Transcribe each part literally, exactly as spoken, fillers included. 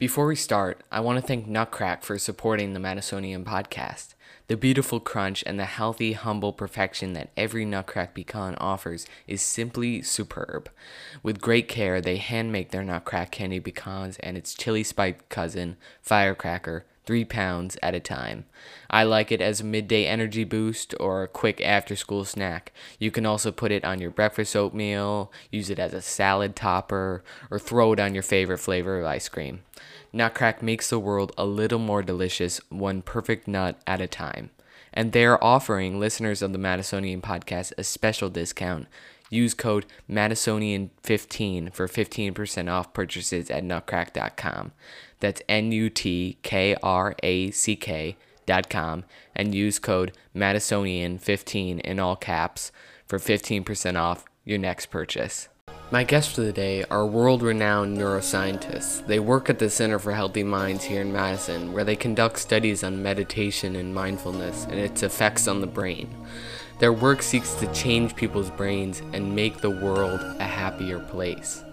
Before we start, I want to thank Nutcrack for supporting the Madisonian podcast. The beautiful crunch and the healthy, humble perfection that every Nutcrack pecan offers is simply superb. With great care, they hand make their Nutcrack candy pecans and its chili spiked cousin, Firecracker, three pounds at a time. I like it as a midday energy boost or a quick after school snack. You can also put it on your breakfast oatmeal, use it as a salad topper, or throw it on your favorite flavor of ice cream. Nutcrack makes the world a little more delicious, one perfect nut at a time. And they are offering listeners of the Madisonian podcast a special discount. Use code Madisonian fifteen for fifteen percent off purchases at nutcrack dot com. That's N U T K R A C K dot com, and use code Madisonian fifteen in all caps for fifteen percent off your next purchase. My guests for the day are world-renowned neuroscientists. They work at the Center for Healthy Minds here in Madison, where they conduct studies on meditation and mindfulness and its effects on the brain. Their work seeks to change people's brains and make the world a happier place.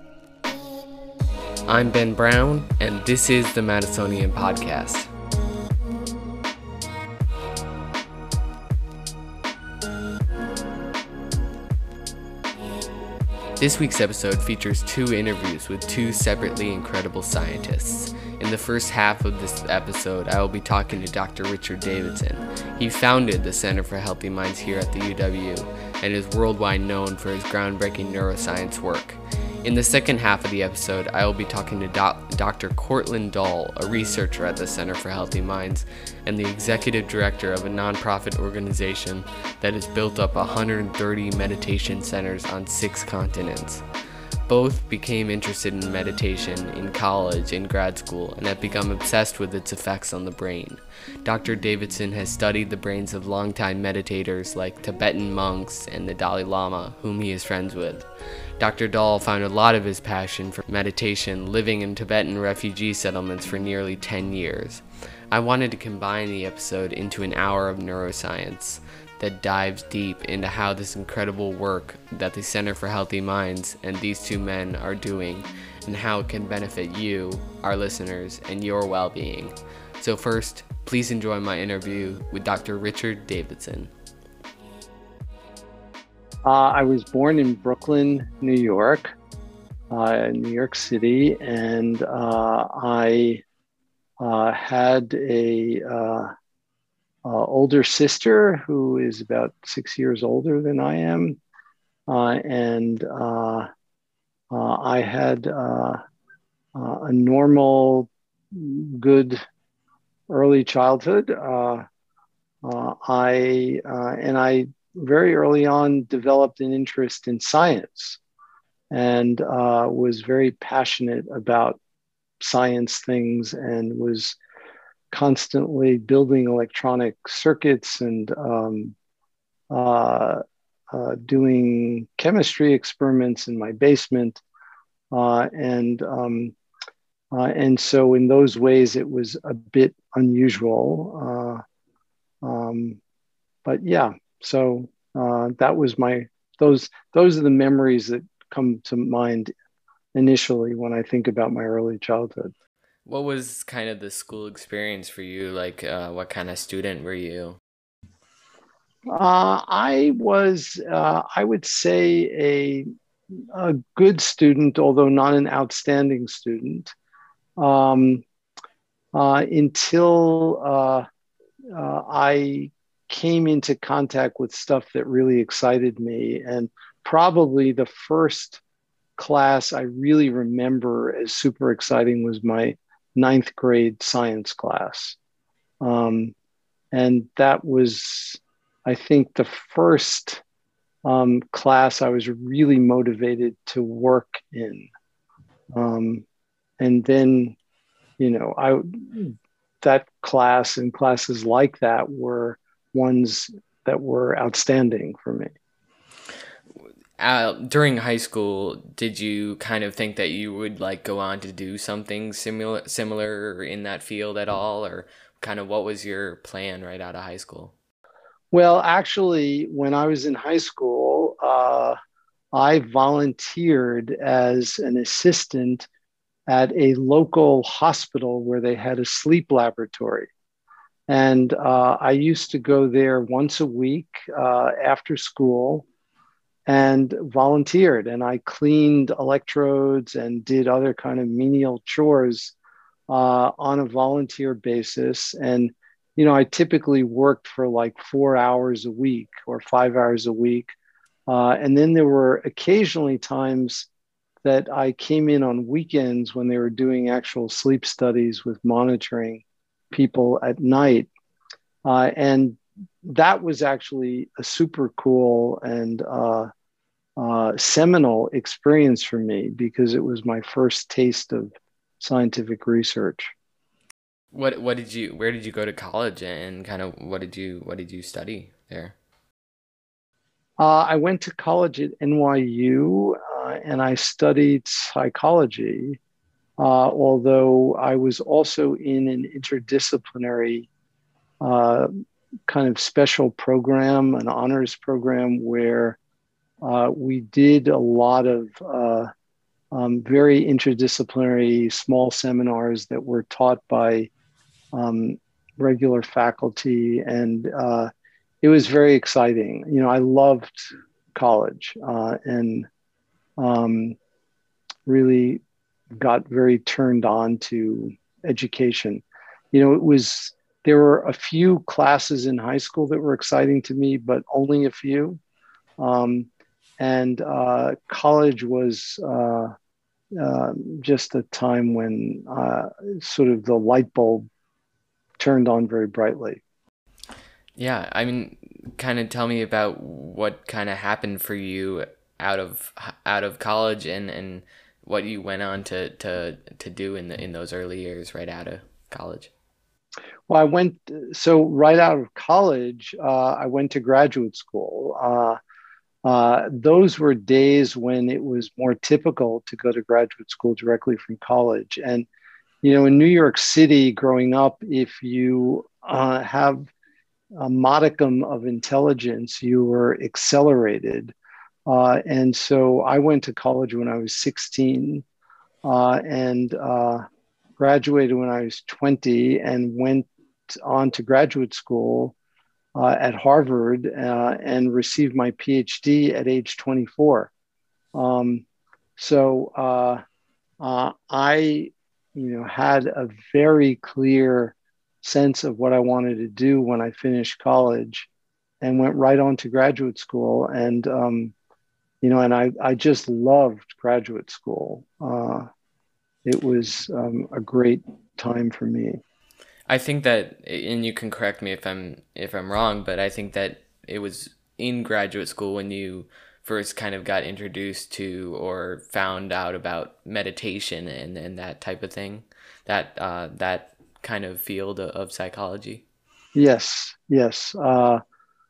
I'm Ben Brown, and this is the Madisonian Podcast. This week's episode features two interviews with two separately incredible scientists. In the first half of this episode, I will be talking to Doctor Richard Davidson. He founded the Center for Healthy Minds here at the U W and is worldwide known for his groundbreaking neuroscience work. In the second half of the episode, I will be talking to doc- Doctor Courtland Dahl, a researcher at the Center for Healthy Minds and the executive director of a nonprofit organization that has built up one hundred thirty meditation centers on six continents. Both became interested in meditation in college and grad school and have become obsessed with its effects on the brain. Doctor Davidson has studied the brains of longtime meditators like Tibetan monks and the Dalai Lama, whom he is friends with. Doctor Dahl found a lot of his passion for meditation living in Tibetan refugee settlements for nearly ten years. I wanted to combine the episode into an hour of neuroscience that dives deep into how this incredible work that the Center for Healthy Minds and these two men are doing and how it can benefit you, our listeners, and your well-being. So first, please enjoy my interview with Doctor Richard Davidson. Uh, I was born in Brooklyn, New York, uh, New York City, and uh, I uh, had a uh, uh, older sister who is about six years older than I am, uh, and uh, uh, I had uh, uh, a normal, good early childhood. Uh, uh, I uh, and I. very early on developed an interest in science and uh, was very passionate about science things and was constantly building electronic circuits and um, uh, uh, doing chemistry experiments in my basement. Uh, and um, uh, and so in those ways, it was a bit unusual. Uh, um, but yeah. So uh, that was my, those, those are the memories that come to mind initially when I think about my early childhood. What was kind of the school experience for you? Like, uh, what kind of student were you? Uh, I was, uh, I would say a, a good student, although not an outstanding student, um, uh, until uh, uh, I came into contact with stuff that really excited me. And probably the first class I really remember as super exciting was my ninth grade science class. Um, and that was, I think, the first um, class I was really motivated to work in. Um, and then, you know, I that class and classes like that were ones that were outstanding for me. Uh, during high school, did you kind of think that you would like go on to do something similar similar in that field at all, or kind of what was your plan right out of high school? Well, actually, when I was in high school, uh, I volunteered as an assistant at a local hospital where they had a sleep laboratory. And uh, I used to go there once a week uh, after school and volunteered. And I cleaned electrodes and did other kind of menial chores uh, on a volunteer basis. And, you know, I typically worked for like four hours a week or five hours a week. Uh, and then there were occasionally times that I came in on weekends when they were doing actual sleep studies with monitoring people at night. Uh, and that was actually a super cool and uh, uh, seminal experience for me because it was my first taste of scientific research. What what did you where did you go to college, and kind of what did you what did you study there? Uh, I went to college at N Y U uh, and I studied psychology, uh, although I was also in an interdisciplinary uh, kind of special program, an honors program where uh, we did a lot of uh, um, very interdisciplinary small seminars that were taught by um, regular faculty. And uh, it was very exciting. You know, I loved college uh, and um, really got very turned on to education. You know, it was, there were a few classes in high school that were exciting to me, but only a few. Um, and uh, college was uh, uh, just a time when uh, sort of the light bulb turned on very brightly. Yeah, I mean, kind of tell me about what kind of happened for you out of out of college, and and what you went on to to to do in the in those early years right out of college. Well, I went, so right out of college, uh, I went to graduate school. Uh, uh, those were days when it was more typical to go to graduate school directly from college. And, you know, in New York City growing up, if you uh, have a modicum of intelligence, you were accelerated. Uh, and so I went to college when I was sixteen uh, and uh, graduated when I was twenty and went on to graduate school uh, at Harvard uh, and received my PhD at age twenty-four. Um, so uh, uh, I, you know, had a very clear sense of what I wanted to do when I finished college and went right on to graduate school. And, um, you know, and I, I just loved graduate school. Uh, it was um, a great time for me. I think that, and you can correct me if I'm if I'm wrong, but I think that it was in graduate school when you first kind of got introduced to or found out about meditation and, and that type of thing, that uh, that kind of field of, of psychology. Yes, yes. Uh,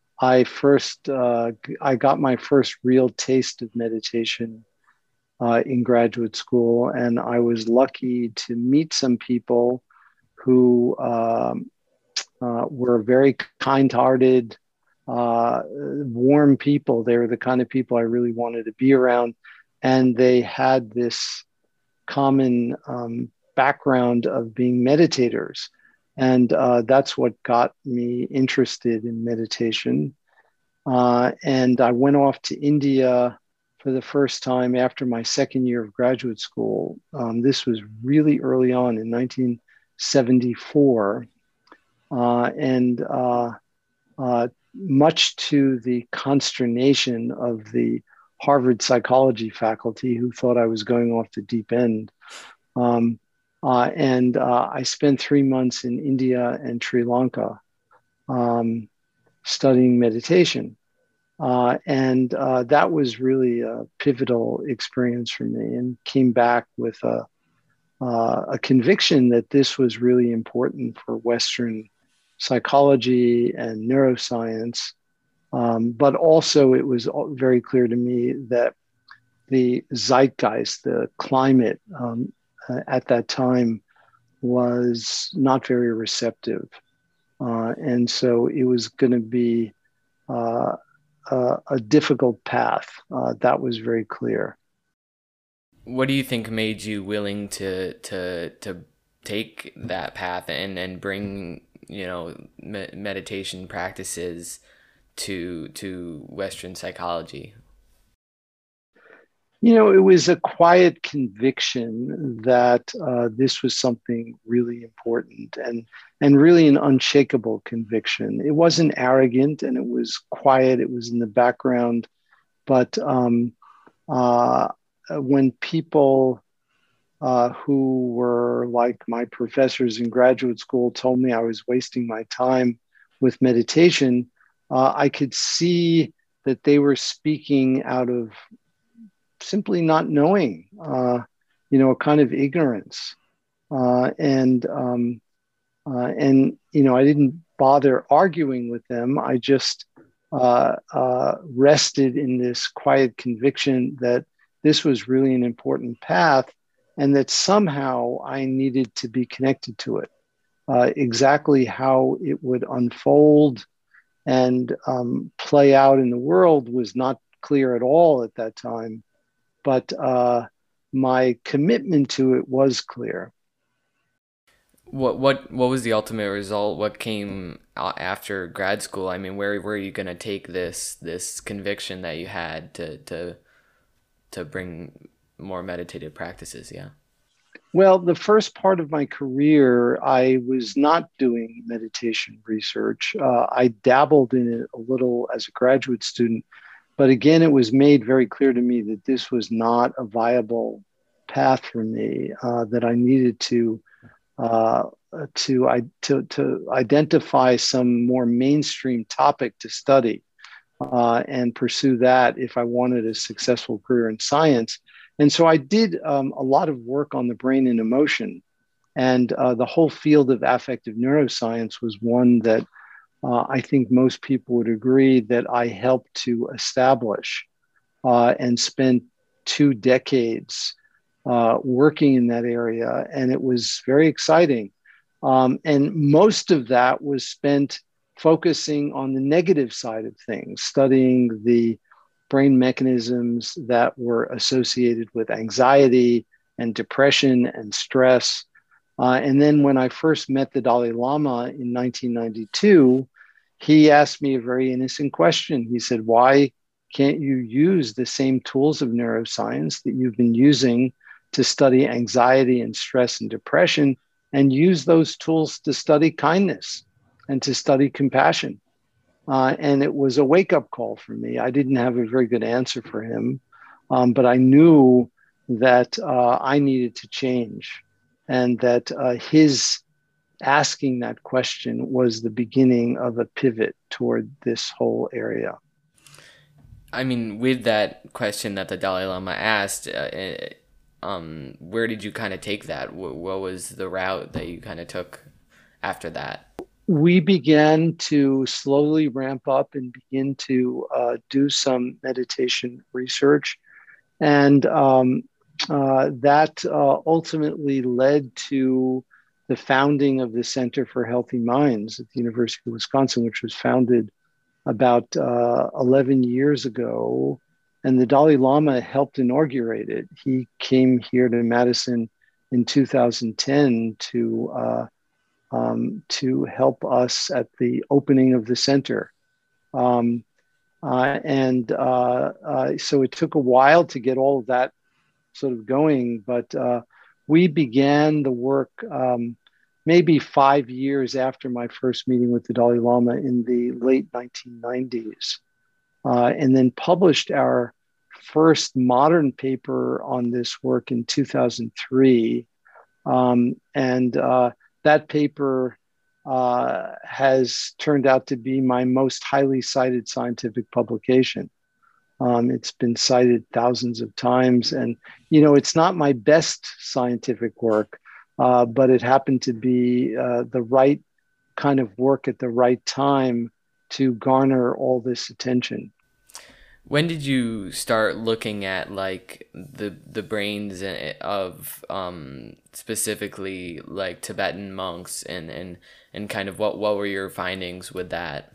I first, uh, I got my first real taste of meditation uh, in graduate school, and I was lucky to meet some people who um, uh, were very kind-hearted, uh, warm people. They were the kind of people I really wanted to be around, and they had this common um, background of being meditators. And uh, that's what got me interested in meditation. Uh, and I went off to India for the first time after my second year of graduate school. Um, this was really early on in nineteen seventy-four. Uh, and uh, uh, much to the consternation of the Harvard psychology faculty who thought I was going off the deep end. Um, uh, and uh, I spent three months in India and Sri Lanka um, studying meditation. Uh, and uh, that was really a pivotal experience for me, and came back with a, uh, a conviction that this was really important for Western psychology and neuroscience. Um, but also, it was very clear to me that the zeitgeist, the climate um, uh, at that time was not very receptive. Uh, and so it was going to be uh, uh, a difficult path. Uh, that was very clear. What do you think made you willing to to to take that path and and bring, you know, me- meditation practices to to Western psychology? You know, it was a quiet conviction that uh, this was something really important and and really an unshakable conviction. It wasn't arrogant and it was quiet. It was in the background, but um, uh, when people uh, who were like my professors in graduate school told me I was wasting my time with meditation, uh, I could see that they were speaking out of simply not knowing, uh, you know, a kind of ignorance. Uh, and, um, uh, and, you know, I didn't bother arguing with them. I just uh, uh, rested in this quiet conviction that this was really an important path and that somehow I needed to be connected to it. Uh, exactly how it would unfold and um, play out in the world was not clear at all at that time, but uh, my commitment to it was clear. What what what was the ultimate result? What came a- after grad school? I mean, where were you gonna take this this conviction that you had to to to bring more meditative practices? Yeah. Well, the first part of my career, I was not doing meditation research. Uh, I dabbled in it a little as a graduate student, but again, it was made very clear to me that this was not a viable path for me, uh, that I needed to uh, to, I, to, to identify some more mainstream topic to study uh, and pursue that if I wanted a successful career in science. And so I did um, a lot of work on the brain and emotion. And uh, the whole field of affective neuroscience was one that uh, I think most people would agree that I helped to establish uh, and spent two decades uh, working in that area. And it was very exciting. Um, and most of that was spent focusing on the negative side of things, studying the brain mechanisms that were associated with anxiety and depression and stress. Uh, and then when I first met the Dalai Lama in nineteen ninety-two, he asked me a very innocent question. He said, "Why can't you use the same tools of neuroscience that you've been using to study anxiety and stress and depression and use those tools to study kindness and to study compassion?" Uh, and it was a wake up call for me. I didn't have a very good answer for him, um, but I knew that uh, I needed to change and that uh, his asking that question was the beginning of a pivot toward this whole area. I mean, with that question that the Dalai Lama asked, uh, eh, um, where did you kind of take that? What, what was the route that you kind of took after that? We began to slowly ramp up and begin to uh, do some meditation research. And um, uh, that uh, ultimately led to the founding of the Center for Healthy Minds at the University of Wisconsin, which was founded about uh, eleven years ago. And the Dalai Lama helped inaugurate it. He came here to Madison in two thousand ten to uh, um, to help us at the opening of the center. Um, uh, and uh, uh, so it took a while to get all of that sort of going, but uh, we began the work um, maybe five years after my first meeting with the Dalai Lama in the late nineteen nineties, uh, and then published our first modern paper on this work in two thousand three. Um, and uh, that paper uh, has turned out to be my most highly cited scientific publication. Um, it's been cited thousands of times. And, you know, it's not my best scientific work, uh, but it happened to be uh, the right kind of work at the right time to garner all this attention. When did you start looking at like the the brains of um specifically like Tibetan monks and and and kind of what what were your findings with that?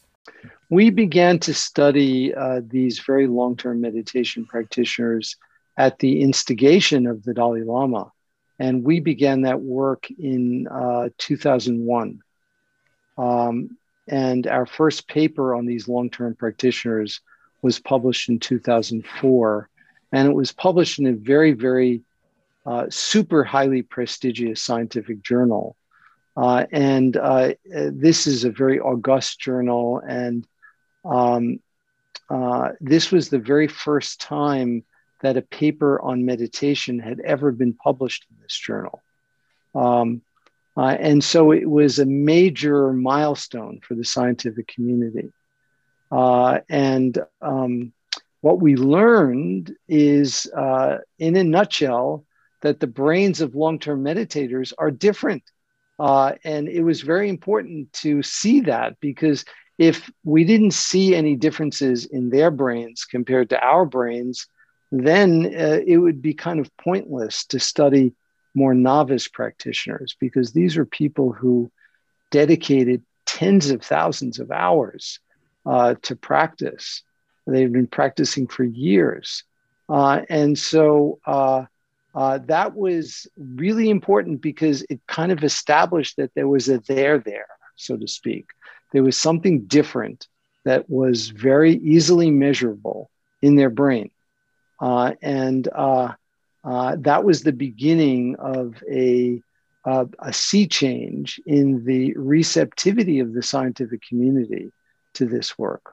We began to study uh, these very long term meditation practitioners at the instigation of the Dalai Lama. And we began that work in uh, two thousand one. Um, and our first paper on these long-term practitioners was published in two thousand four. And it was published in a very, very uh, super highly prestigious scientific journal. Uh, and uh, this is a very august journal. And um, uh, this was the very first time that a paper on meditation had ever been published in this journal. Um, uh, and so it was a major milestone for the scientific community. Uh, and um, what we learned is, uh, in a nutshell, that the brains of long-term meditators are different. Uh, and it was very important to see that, because if we didn't see any differences in their brains compared to our brains, then uh, it would be kind of pointless to study more novice practitioners, because these are people who dedicated tens of thousands of hours uh, to practice. They've been practicing for years. Uh, and so uh, uh, that was really important, because it kind of established that there was a there there, so to speak. There was something different that was very easily measurable in their brain. Uh, and uh, uh, that was the beginning of a, uh, a sea change in the receptivity of the scientific community to this work.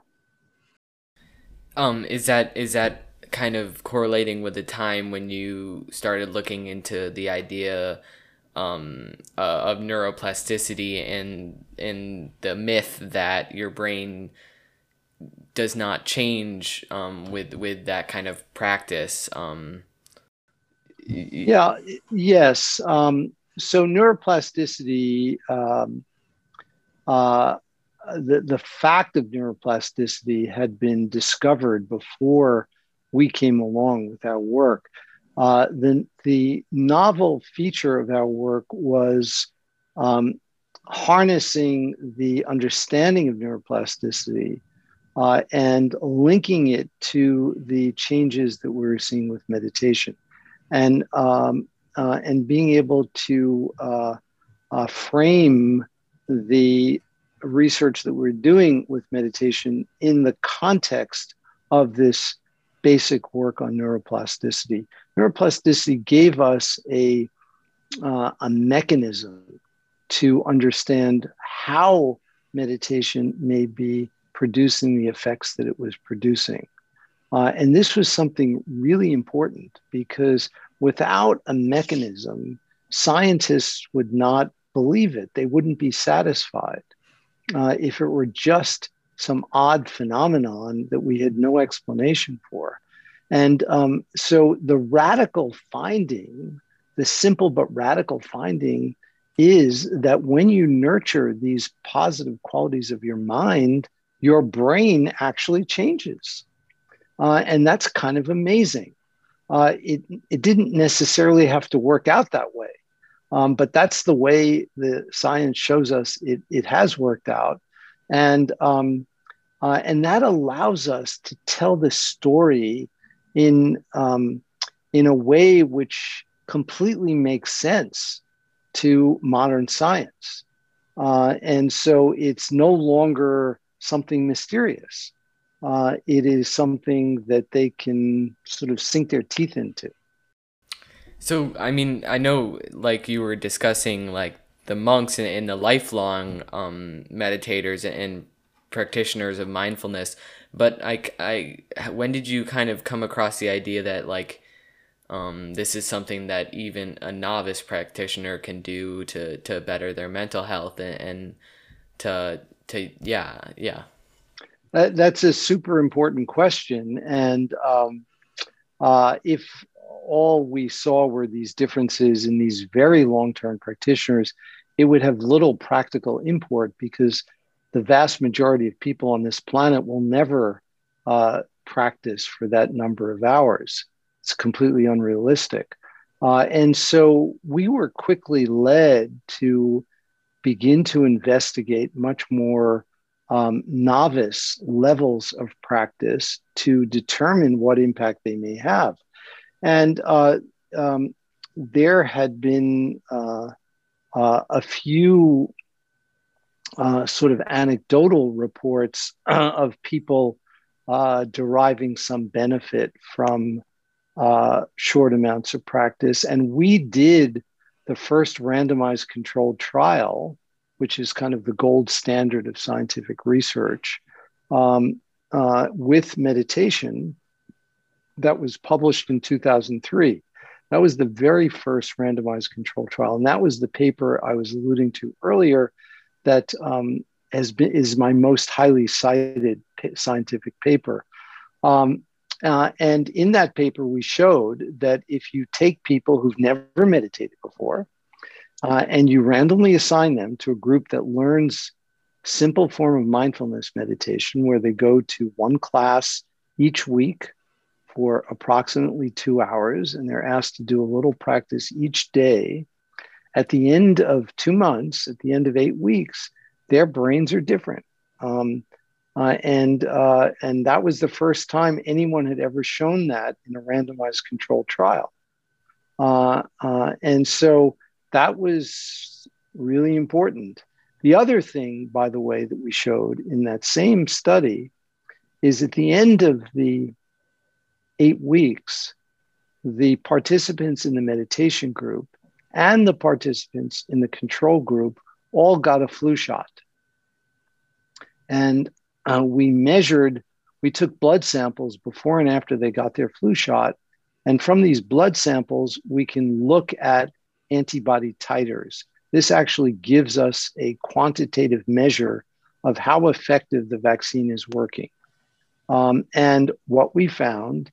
Um, is that is that kind of correlating with the time when you started looking into the idea um, uh, of neuroplasticity and and the myth that your brain does not change um, with with that kind of practice? Um, yeah, yes. Um, so neuroplasticity, um, uh, the, the fact of neuroplasticity had been discovered before we came along with our work. Uh, the, the novel feature of our work was um, harnessing the understanding of neuroplasticity Uh, and linking it to the changes that we were seeing with meditation, and um, uh, and being able to uh, uh, frame the research that we're doing with meditation in the context of this basic work on neuroplasticity. Neuroplasticity gave us a uh, a mechanism to understand how meditation may be producing the effects that it was producing. Uh, and this was something really important, because without a mechanism, scientists would not believe it. They wouldn't be satisfied uh, if it were just some odd phenomenon that we had no explanation for. And um, so the radical finding, the simple but radical finding, is that when you nurture these positive qualities of your mind, your brain actually changes. Uh, and that's kind of amazing. Uh, it, it didn't necessarily have to work out that way, um, but that's the way the science shows us it, it has worked out. And, um, uh, and that allows us to tell the story in, um, in a way which completely makes sense to modern science. Uh, and so it's no longer something mysterious. Uh, it is something that they can sort of sink their teeth into. So, I mean, I know, like you were discussing, like the monks and, and the lifelong um, meditators and practitioners of mindfulness, but I, I, when did you kind of come across the idea that like um, this is something that even a novice practitioner can do to, to better their mental health and, and to to yeah yeah that, that's a super important question. And um, uh, if all we saw were these differences in these very long-term practitioners, it would have little practical import, because the vast majority of people on this planet will never uh, practice for that number of hours. It's completely unrealistic. Uh, and so we were quickly led to begin to investigate much more um, novice levels of practice to determine what impact they may have. And uh, um, there had been uh, uh, a few uh, sort of anecdotal reports uh, of people uh, deriving some benefit from uh, short amounts of practice. And we did the first randomized controlled trial, which is kind of the gold standard of scientific research, um, uh, with meditation that was published in two thousand three. That was the very first randomized controlled trial. And that was the paper I was alluding to earlier that um, has been, is my most highly cited scientific paper. Um, uh, and in that paper, we showed that if you take people who've never meditated before uh, and you randomly assign them to a group that learns simple form of mindfulness meditation, where they go to one class each week for approximately two hours, and they're asked to do a little practice each day. At the end of two months, at the end of eight weeks, their brains are different. Um, uh, and, uh, and that was the first time anyone had ever shown that in a randomized controlled trial. Uh, uh, and so that was really important. The other thing, by the way, that we showed in that same study is at the end of the eight weeks, the participants in the meditation group and the participants in the control group all got a flu shot. And uh, we measured, we took blood samples before and after they got their flu shot. And from these blood samples, we can look at antibody titers. This actually gives us a quantitative measure of how effective the vaccine is working. Um, and what we found,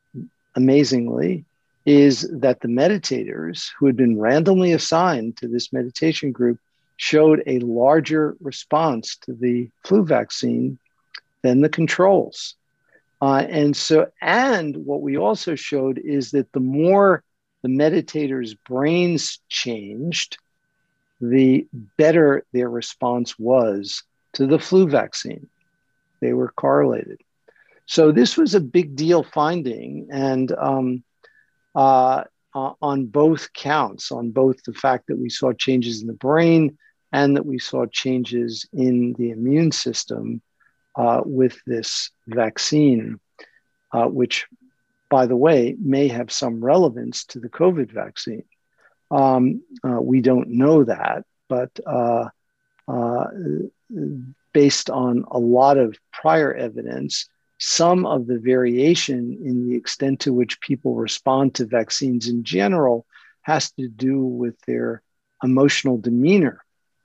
amazingly, is that the meditators who had been randomly assigned to this meditation group showed a larger response to the flu vaccine than the controls. Uh, and so, and what we also showed is that the more the meditators' brains changed, the better their response was to the flu vaccine. They were correlated. So this was a big deal finding, and um, uh, uh, on both counts, on both the fact that we saw changes in the brain and that we saw changes in the immune system uh, with this vaccine, uh, which, by the way, may have some relevance to the COVID vaccine. Um, uh, we don't know that, but uh, uh, based on a lot of prior evidence, some of the variation in the extent to which people respond to vaccines in general has to do with their emotional demeanor.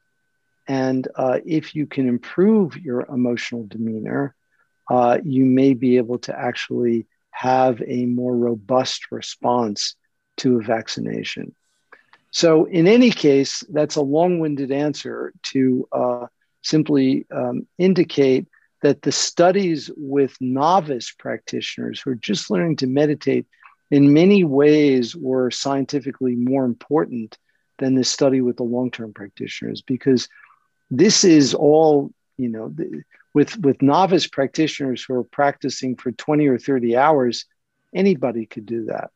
And uh, if you can improve your emotional demeanor, uh, you may be able to actually have a more robust response to a vaccination. So in any case, that's a long-winded answer to uh, simply um, indicate that the studies with novice practitioners who are just learning to meditate in many ways were scientifically more important than the study with the long-term practitioners, because this is all, you know, with, with novice practitioners who are practicing for twenty or thirty hours, anybody could do that.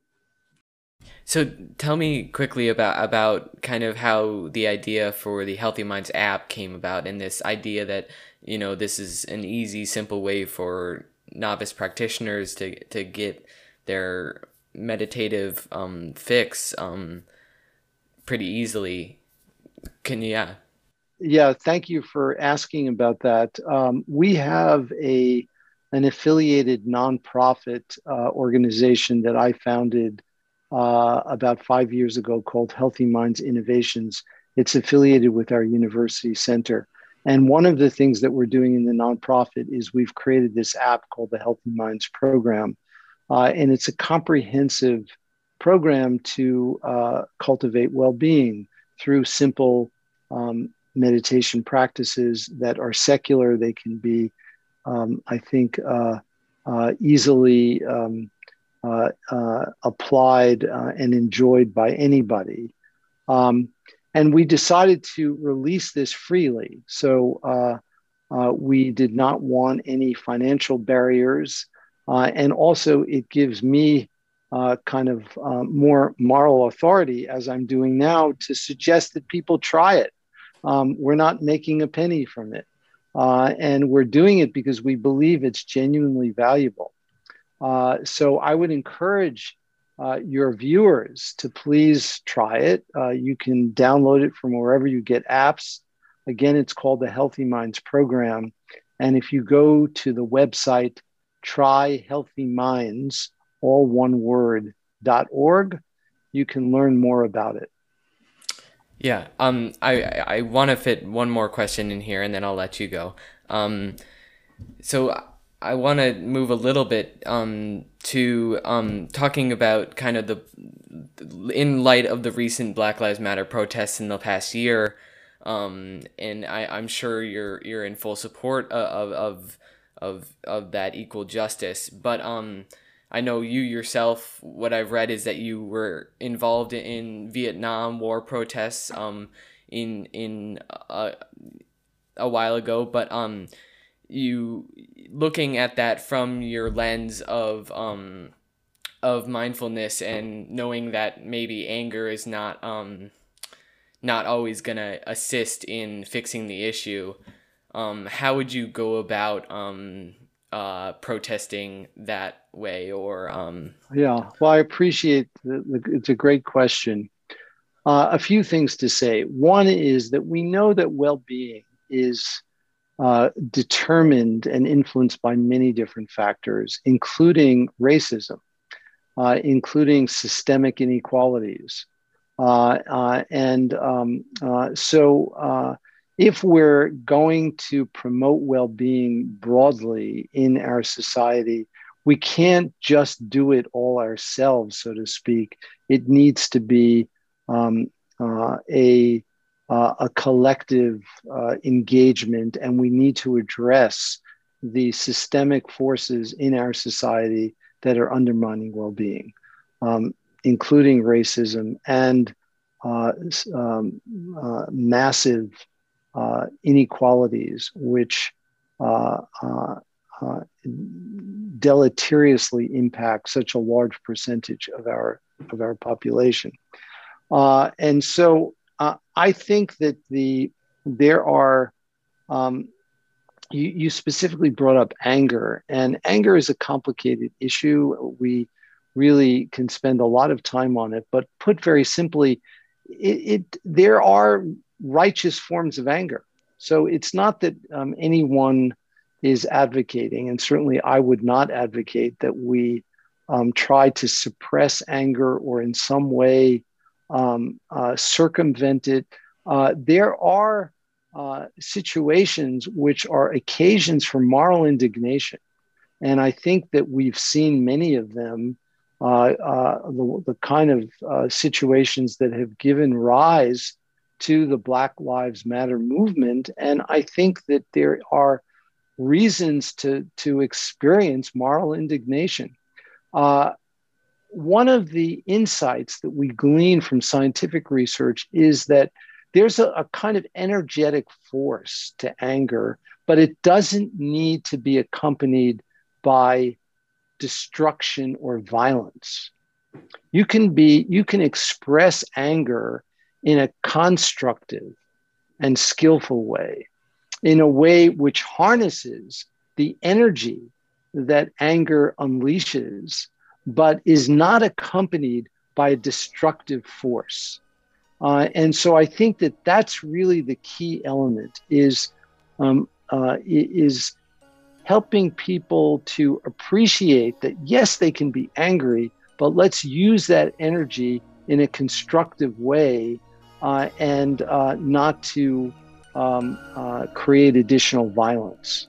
So tell me quickly about about kind of how the idea for the Healthy Minds app came about, and this idea that, you know, this is an easy, simple way for novice practitioners to to get their meditative um, fix um, pretty easily. Can you, yeah. Yeah, thank you for asking about that. Um, we have a an affiliated nonprofit uh, organization that I founded uh, about five years ago called Healthy Minds Innovations. It's affiliated with our university center. And one of the things that we're doing in the nonprofit is we've created this app called the Healthy Minds Program. Uh, and it's a comprehensive program to uh, cultivate well-being through simple um, meditation practices that are secular. They can be, um, I think, uh, uh, easily um, uh, uh, applied uh, and enjoyed by anybody. Um, and we decided to release this freely. So uh, uh, we did not want any financial barriers. Uh, and also it gives me uh, kind of uh, more moral authority, as I'm doing now, to suggest that people try it. Um, we're not making a penny from it. Uh, and we're doing it because we believe it's genuinely valuable. Uh, so I would encourage uh, your viewers to please try it. Uh, you can download it from wherever you get apps. Again, it's called the Healthy Minds Program. And if you go to the website, try healthy minds, all one word, dot org, you can learn more about it. Yeah, um, I I want to fit one more question in here, and then I'll let you go. Um, so I want to move a little bit um to um talking about kind of the, in light of the recent Black Lives Matter protests in the past year, um, and I I'm sure you're you're in full support of of of of that equal justice, but um. I know you yourself, what I've read is that you were involved in Vietnam War protests um, in in uh, a while ago, but um, you looking at that from your lens of um, of mindfulness and knowing that maybe anger is not um, not always gonna assist in fixing the issue. Um, how would you go about um, uh, protesting that way? Or um... yeah, well, I appreciate the, the, it's a great question. Uh, a few things to say. One is that we know that well-being is uh, determined and influenced by many different factors, including racism, uh, including systemic inequalities. Uh, uh, and um, uh, so uh, if we're going to promote well-being broadly in our society, we can't just do it all ourselves, so to speak. It needs to be um, uh, a, uh, a collective uh, engagement, and we need to address the systemic forces in our society that are undermining well-being, um, including racism and uh, um, uh, massive uh, inequalities, which uh, uh, uh, deleteriously impact such a large percentage of our of our population. Uh, and so uh, I think that the there are um, you, you specifically brought up anger, and anger is a complicated issue. We really can spend a lot of time on it, but put very simply, it, it there are righteous forms of anger. So it's not that um, anyone is advocating, and certainly I would not advocate that we um, try to suppress anger or in some way um, uh, circumvent it. Uh, there are uh, situations which are occasions for moral indignation. And I think that we've seen many of them, uh, uh, the, the kind of uh, situations that have given rise to the Black Lives Matter movement. And I think that there are reasons to, to experience moral indignation. Uh, one of the insights that we glean from scientific research is that there's a, a kind of energetic force to anger, but it doesn't need to be accompanied by destruction or violence. You can be, you can express anger in a constructive and skillful way, in a way which harnesses the energy that anger unleashes, but is not accompanied by a destructive force. Uh, and so I think that that's really the key element, is, um, uh, is helping people to appreciate that, yes, they can be angry, but let's use that energy in a constructive way uh, and uh, not to um, uh, create additional violence.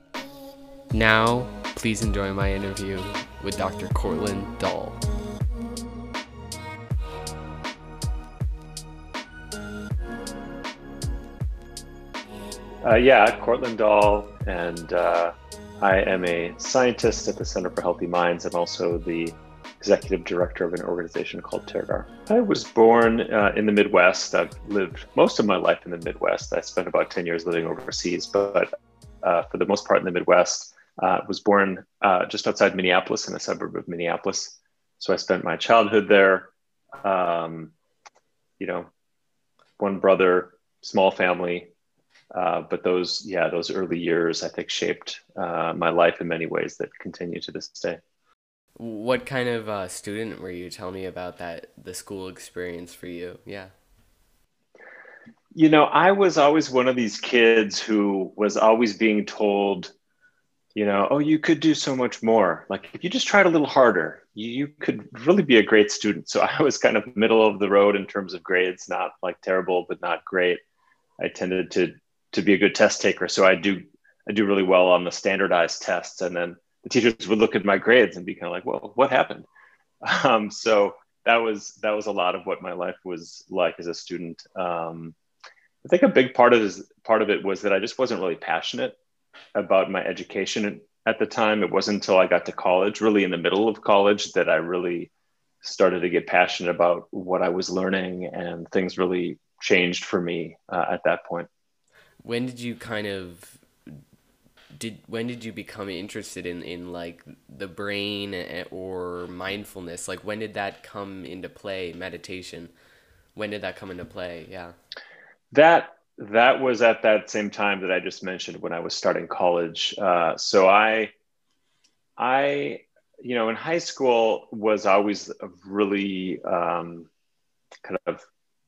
Now, please enjoy my interview with Doctor Courtland Dahl. Uh, yeah, Courtland Dahl, and uh, I am a scientist at the Center for Healthy Minds. I'm also the executive director of an organization called Tergar. I was born uh, in the Midwest. I've lived most of my life in the Midwest. I spent about ten years living overseas, but uh, for the most part in the Midwest. I uh, was born uh, just outside Minneapolis, in a suburb of Minneapolis. So I spent my childhood there. Um, you know, one brother, small family. Uh, but those, yeah, those early years, I think, shaped uh, my life in many ways that continue to this day. What kind of uh, student were you? Tell me about that, the school experience for you. Yeah. You know, I was always one of these kids who was always being told, you know, oh, you could do so much more. Like if you just tried a little harder, you, you could really be a great student. So I was kind of middle of the road in terms of grades, not like terrible, but not great. I tended to to be a good test taker. So I do I do really well on the standardized tests. And then the teachers would look at my grades and be kind of like, well, what happened? Um, so that was that was a lot of what my life was like as a student. Um, I think a big part of this, part of it was that I just wasn't really passionate about my education at the time. It wasn't until I got to college, really in the middle of college, that I really started to get passionate about what I was learning, and things really changed for me uh, at that point. When did you kind of did when did you become interested in in like the brain or mindfulness? Like when did that come into play? Meditation. When did that come into play? Yeah. That that was at that same time that I just mentioned when I was starting college. Uh, so I, I, you know, in high school was always a really um, kind of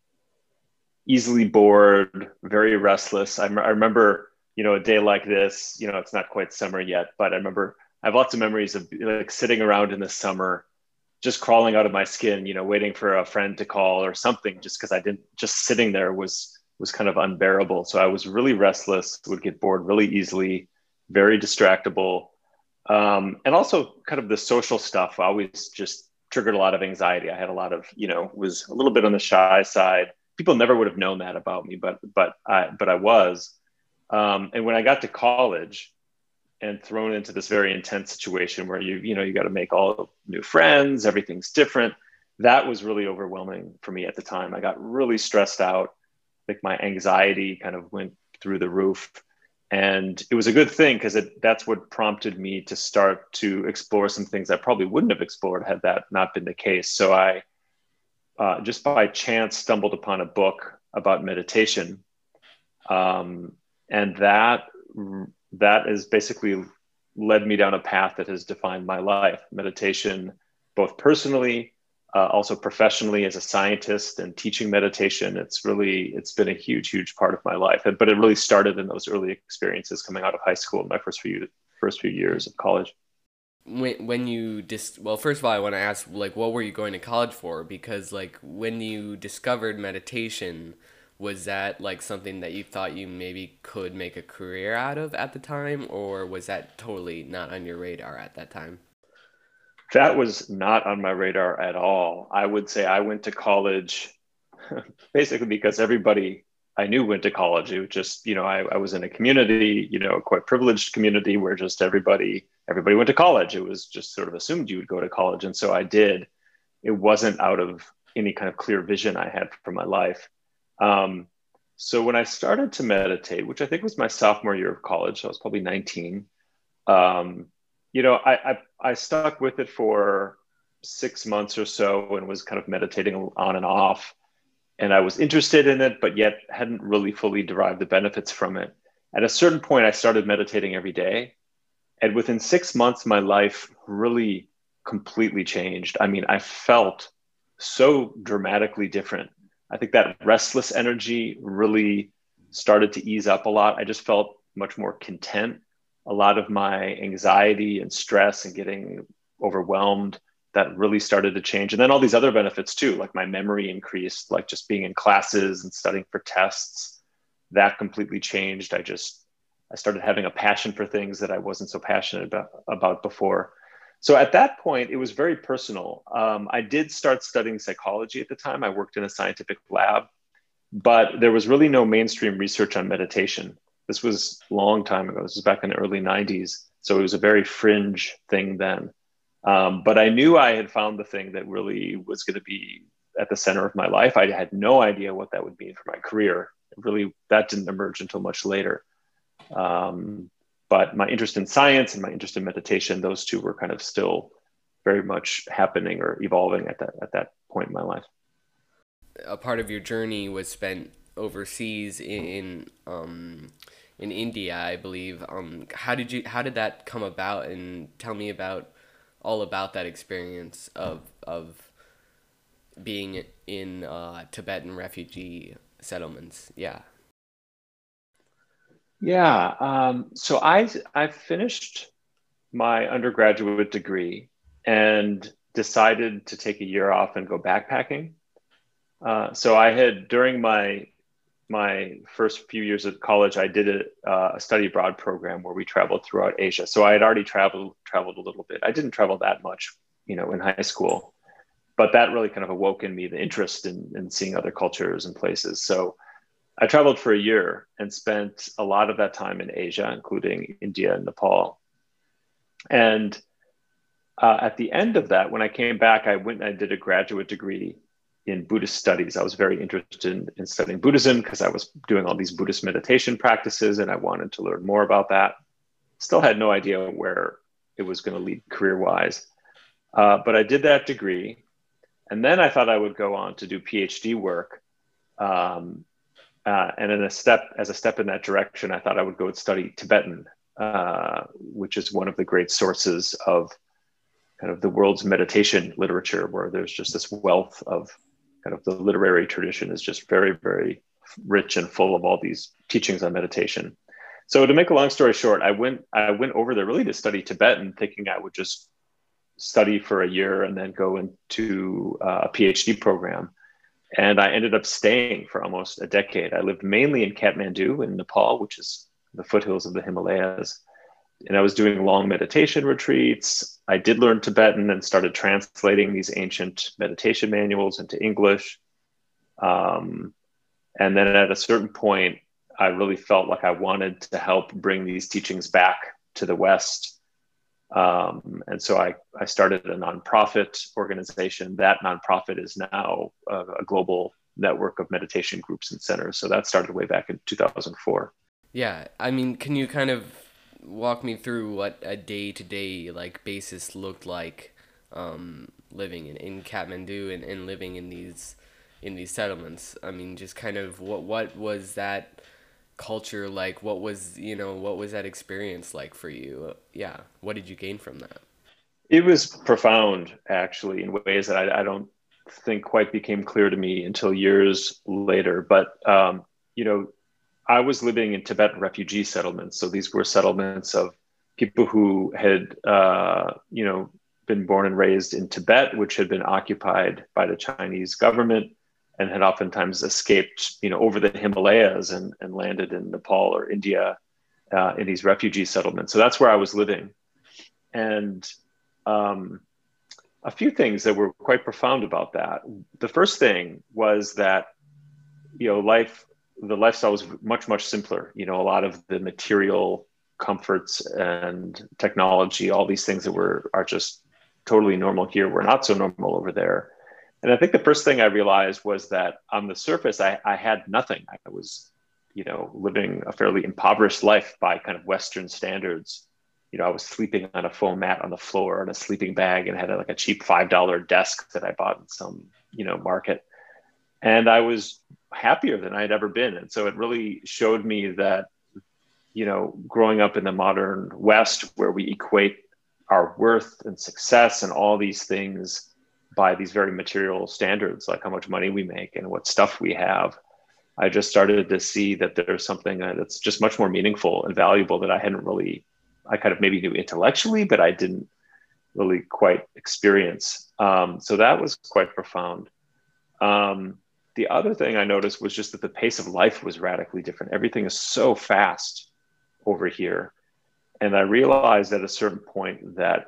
easily bored, very restless. I, m- I remember, you know, a day like this. You know, it's not quite summer yet, but I remember I have lots of memories of like sitting around in the summer, just crawling out of my skin. You know, waiting for a friend to call or something, just because I didn't. Just sitting there was. was kind of unbearable. So I was really restless, would get bored really easily, very distractible. Um, and also kind of the social stuff always just triggered a lot of anxiety. I had a lot of, you know, was a little bit on the shy side. People never would have known that about me, but, but I, but I was. Um, and when I got to college and thrown into this very intense situation where you, you know, you got to make all new friends, everything's different. That was really overwhelming for me at the time. I got really stressed out. Like my anxiety kind of went through the roof, and it was a good thing because that's what prompted me to start to explore some things I probably wouldn't have explored had that not been the case. So I uh, just by chance stumbled upon a book about meditation, um, and that that is basically led me down a path that has defined my life. Meditation, both personally. Uh, also professionally as a scientist and teaching meditation, it's really, it's been a huge, huge part of my life. But it really started in those early experiences coming out of high school and my first few, first few years of college. When, when you just, well, first of all, I want to ask, like, what were you going to college for? Because, like, when you discovered meditation, was that, like, something that you thought you maybe could make a career out of at the time? Or was that totally not on your radar at that time? That was not on my radar at all. I would say I went to college basically because everybody I knew went to college. It was just, you know, I, I was in a community, you know, a quite privileged community where just everybody, everybody went to college. It was just sort of assumed you would go to college. And so I did. It wasn't out of any kind of clear vision I had for my life. Um, so when I started to meditate, which I think was my sophomore year of college, I was probably nineteen, um, you know, I, I, I stuck with it for six months or so and was kind of meditating on and off. And I was interested in it, but yet hadn't really fully derived the benefits from it. At a certain point, I started meditating every day. And within six months, my life really completely changed. I mean, I felt so dramatically different. I think that restless energy really started to ease up a lot. I just felt much more content. A lot of my anxiety and stress and getting overwhelmed, that really started to change. And then all these other benefits too, like my memory increased, like just being in classes and studying for tests, that completely changed. I just, I started having a passion for things that I wasn't so passionate about, about before. So at that point, it was very personal. Um, I did start studying psychology at the time. I worked in a scientific lab, but there was really no mainstream research on meditation. This was a long time ago. This was back in the early nineties. So it was a very fringe thing then. Um, but I knew I had found the thing that really was going to be at the center of my life. I had no idea what that would mean for my career. It really, that didn't emerge until much later. Um, but my interest in science and my interest in meditation, those two were kind of still very much happening or evolving at that at that point in my life. A part of your journey was spent overseas in um, in India, I believe. Um, how did you how did that come about? And tell me about all about that experience of of being in uh, Tibetan refugee settlements. Yeah. Yeah. Um, so I I finished my undergraduate degree and decided to take a year off and go backpacking. Uh, so I had during my my first few years of college, I did a, uh, a study abroad program where we traveled throughout Asia. So I had already traveled traveled a little bit. I didn't travel that much, you know, in high school, but that really kind of awoke in me the interest in, in seeing other cultures and places. So I traveled for a year and spent a lot of that time in Asia, including India and Nepal. And uh, at the end of that, when I came back, I went and I did a graduate degree in Buddhist studies. I was very interested in, in studying Buddhism because I was doing all these Buddhist meditation practices and I wanted to learn more about that. Still had no idea where it was going to lead career-wise. Uh, but I did that degree. And then I thought I would go on to do PhD work. Um, uh, and in a step, as a step in that direction, I thought I would go and study Tibetan, uh, which is one of the great sources of kind of the world's meditation literature, where there's just this wealth of kind of the literary tradition is just very, very rich and full of all these teachings on meditation. So to make a long story short, I went I went over there really to study Tibetan, thinking I would just study for a year and then go into uh, a PhD program. And I ended up staying for almost a decade. I lived mainly in Kathmandu in Nepal, which is the foothills of the Himalayas. And I was doing long meditation retreats. I did learn Tibetan and started translating these ancient meditation manuals into English. Um, and then at a certain point, I really felt like I wanted to help bring these teachings back to the West. Um, and so I, I started a nonprofit organization. That nonprofit is now a, a global network of meditation groups and centers. So that started way back in two thousand four. Yeah. I mean, can you kind of walk me through what a day-to-day like basis looked like um, living in, in Kathmandu and, and living in these in these settlements? I mean, just kind of what what was that culture like? What was, you know, what was that experience like for you? Yeah. What did you gain from that? It was profound, actually, in ways that I, I don't think quite became clear to me until years later. But, um, you know, I was living in Tibetan refugee settlements. So these were settlements of people who had, uh, you know, been born and raised in Tibet, which had been occupied by the Chinese government and had oftentimes escaped, you know, over the Himalayas and, and landed in Nepal or India uh, in these refugee settlements. So that's where I was living. And um, a few things that were quite profound about that. The first thing was that, you know, life, the lifestyle was much, much simpler. You know, a lot of the material comforts and technology, all these things that were are just totally normal here were not so normal over there. And I think the first thing I realized was that on the surface, I, I had nothing. I was, you know, living a fairly impoverished life by kind of Western standards. You know, I was sleeping on a foam mat on the floor in a sleeping bag and had a, like a cheap five dollar desk that I bought in some, you know, market. And I was happier than I'd ever been. And so it really showed me that, you know, growing up in the modern West, where we equate our worth and success and all these things by these very material standards, like how much money we make and what stuff we have, I just started to see that there's something that's just much more meaningful and valuable that I hadn't really, I kind of maybe knew intellectually, but I didn't really quite experience. Um, so that was quite profound. Um, the other thing I noticed was just that the pace of life was radically different. Everything is so fast over here. And I realized at a certain point that,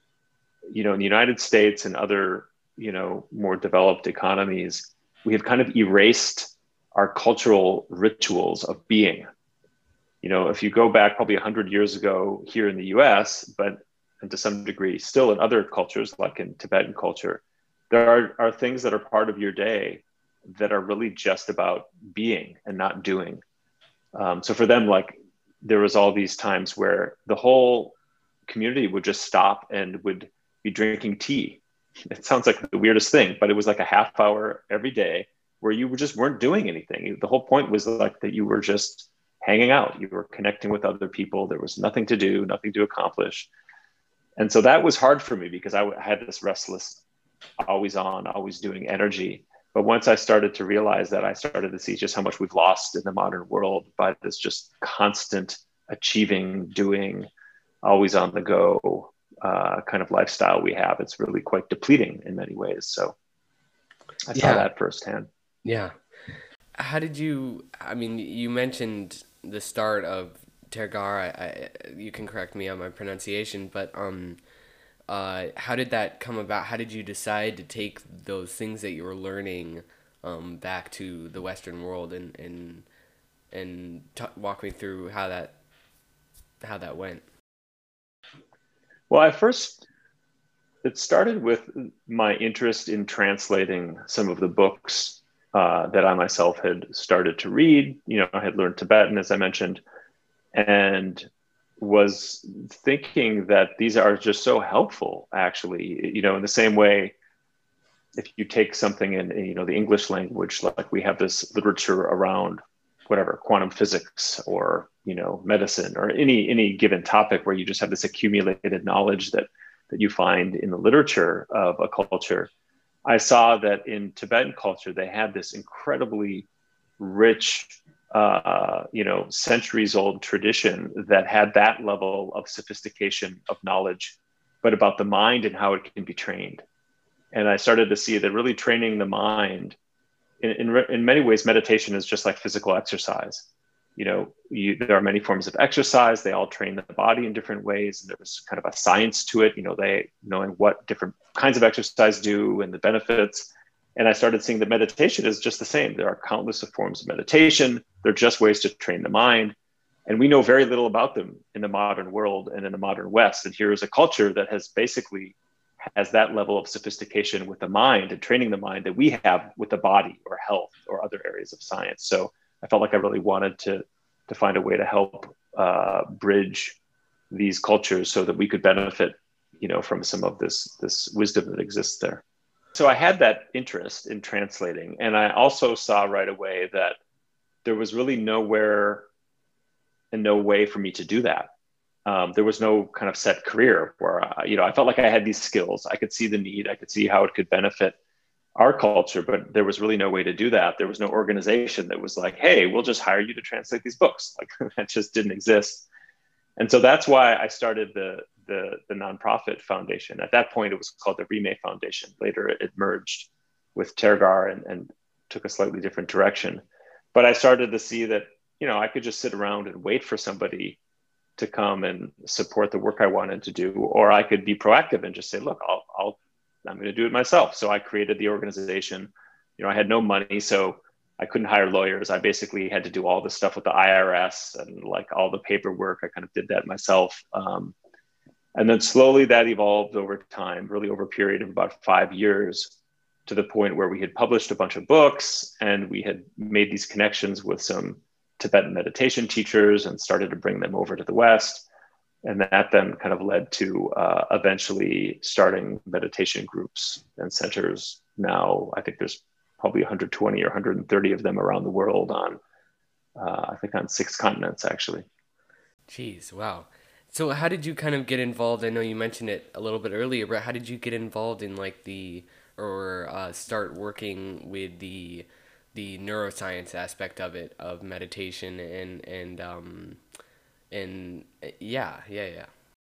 you know, in the United States and other, you know, more developed economies, we have kind of erased our cultural rituals of being. You know, if you go back probably one hundred years ago here in the U S, but and to some degree still in other cultures, like in Tibetan culture, there are, are things that are part of your day that are really just about being and not doing. Um, so for them, like, there was all these times where the whole community would just stop and would be drinking tea. It sounds like the weirdest thing, but it was like a half hour every day where you just weren't doing anything. The whole point was like that you were just hanging out. You were connecting with other people. There was nothing to do, nothing to accomplish. And so that was hard for me because I had this restless, always on, always doing energy. But once I started to realize that, I started to see just how much we've lost in the modern world by this just constant achieving, doing, always on the go uh, kind of lifestyle we have. It's really quite depleting in many ways. So I saw Yeah. that firsthand. Yeah. How did you, I mean, you mentioned the start of Tergar. I, I, you can correct me on my pronunciation, but um, uh, how did that come about? How did you decide to take those things that you were learning um, back to the Western world, and and and t- walk me through how that how that went? Well, I first, it started with my interest in translating some of the books uh, that I myself had started to read. You know, I had learned Tibetan, as I mentioned, and was thinking that these are just so helpful, actually. You know, in the same way, if you take something in, you know, the English language, like we have this literature around whatever, quantum physics or, you know, medicine or any any given topic where you just have this accumulated knowledge that that you find in the literature of a culture. I saw that in Tibetan culture, they had this incredibly rich, uh, you know, centuries old tradition that had that level of sophistication of knowledge, but about the mind and how it can be trained. And I started to see that really training the mind, in, in, in many ways, meditation is just like physical exercise. You know, you, there are many forms of exercise. They all train the body in different ways. And there's kind of a science to it, you know, they knowing what different kinds of exercise do and the benefits. And I started seeing that meditation is just the same. There are countless of forms of meditation. They're just ways to train the mind. And we know very little about them in the modern world and in the modern West. And here is a culture that has basically has that level of sophistication with the mind and training the mind that we have with the body or health or other areas of science. So I felt like I really wanted to, to find a way to help uh, bridge these cultures so that we could benefit, you know, from some of this, this wisdom that exists there. So I had that interest in translating. And I also saw right away that there was really nowhere and no way for me to do that. Um, there was no kind of set career where, uh, you know, I felt like I had these skills. I could see the need. I could see how it could benefit our culture, but there was really no way to do that. There was no organization that was like, hey, we'll just hire you to translate these books. Like that just didn't exist. And so that's why I started the, the, the nonprofit foundation. At that point, it was called the Remay Foundation. Later, it merged with Tergar and, and took a slightly different direction. But I started to see that, you know, I could just sit around and wait for somebody to come and support the work I wanted to do, or I could be proactive and just say, look, I'll, I'll, I'm going to do it myself. So I created the organization. You know, I had no money, so I couldn't hire lawyers. I basically had to do all the stuff with the I R S and like all the paperwork. I kind of did that myself. Um, and then slowly that evolved over time, really over a period of about five years to the point where we had published a bunch of books and we had made these connections with some Tibetan meditation teachers and started to bring them over to the West. And that then kind of led to uh, eventually starting meditation groups and centers. Now, I think there's probably one hundred twenty or one hundred thirty of them around the world on, uh, I think on six continents, actually. Jeez, wow. So how did you kind of get involved? I know you mentioned it a little bit earlier, but how did you get involved in like the, or uh, start working with the the neuroscience aspect of it, of meditation and, and, um, and yeah, yeah, yeah.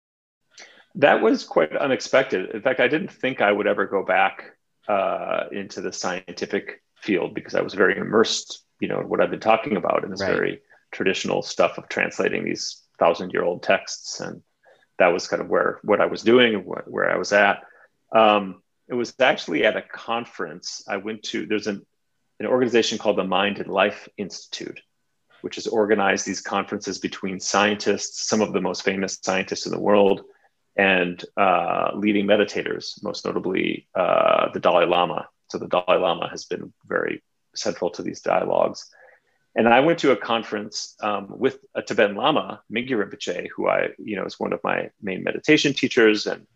That was quite unexpected. In fact, I didn't think I would ever go back uh, into the scientific field because I was very immersed, you know, in what I've been talking about in this Right. very traditional stuff of translating these thousand year old texts. And that was kind of where, what I was doing and wh- where I was at. Um, it was actually at a conference I went to. There's an an organization called the Mind and Life Institute, which has organized these conferences between scientists, some of the most famous scientists in the world, and uh, leading meditators, most notably uh, the Dalai Lama. So the Dalai Lama has been very central to these dialogues. And I went to a conference um, with a Tibetan Lama, Mingyur Rinpoche, who I, you know, is one of my main meditation teachers and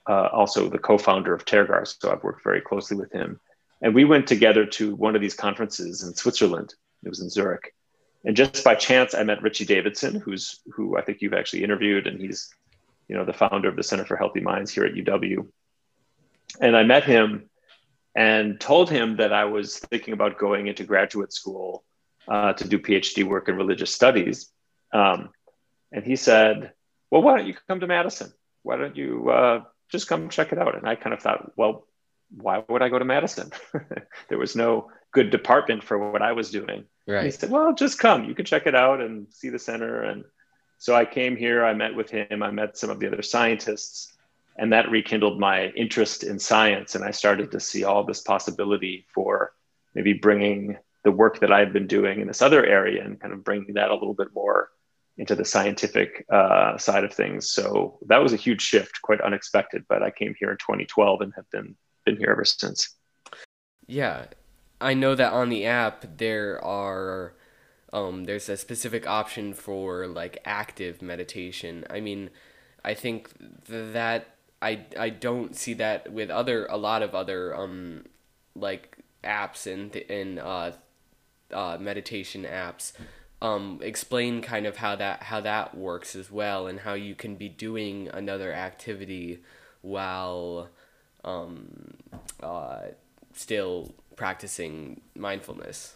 uh, also the co-founder of Tergar. So I've worked very closely with him. And we went together to one of these conferences in Switzerland. It was in Zurich. And just by chance, I met Richie Davidson, who's who I think you've actually interviewed, and he's, you know, the founder of the Center for Healthy Minds here at U W. And I met him and told him that I was thinking about going into graduate school uh, to do PhD work in religious studies. Um, and he said, well, why don't you come to Madison? Why don't you uh, just come check it out? And I kind of thought, well, why would I go to Madison? There was no good department for what I was doing. Right. And he said, well, just come. You can check it out and see the center. And so I came here. I met with him. I met some of the other scientists. And that rekindled my interest in science. And I started to see all this possibility for maybe bringing the work that I've been doing in this other area and kind of bringing that a little bit more into the scientific uh, side of things. So that was a huge shift, quite unexpected. But I came here in twenty twelve and have been been here ever since. Yeah, I know that on the app there are um, there's a specific option for like active meditation. I mean, I think th- that I I don't see that with other a lot of other um like apps and and uh, uh meditation apps. Um, explain kind of how that how that works as well, and how you can be doing another activity while um, uh, still practicing mindfulness.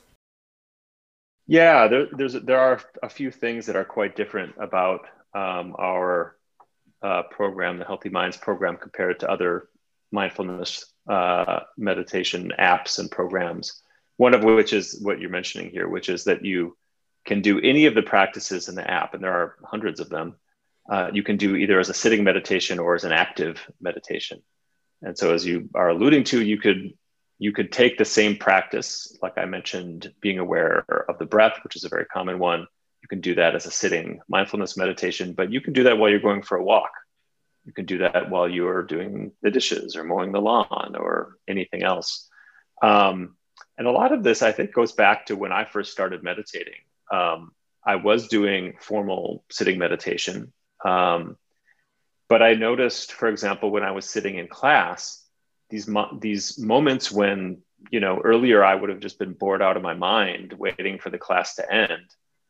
Yeah, there, there's there are a few things that are quite different about um, our uh, program, the Healthy Minds program, compared to other mindfulness uh, meditation apps and programs. One of which is what you're mentioning here, which is that you can do any of the practices in the app, and there are hundreds of them. Uh, you can do either as a sitting meditation or as an active meditation. And so, as you are alluding to, you could you could take the same practice, like I mentioned, being aware of the breath, which is a very common one. You can do that as a sitting mindfulness meditation, but you can do that while you're going for a walk. You can do that while you're doing the dishes or mowing the lawn or anything else. Um, and a lot of this, I think, goes back to when I first started meditating. Um, I was doing formal sitting meditation. Um, but I noticed, for example, when I was sitting in class, these, mo- these moments when, you know, earlier I would have just been bored out of my mind waiting for the class to end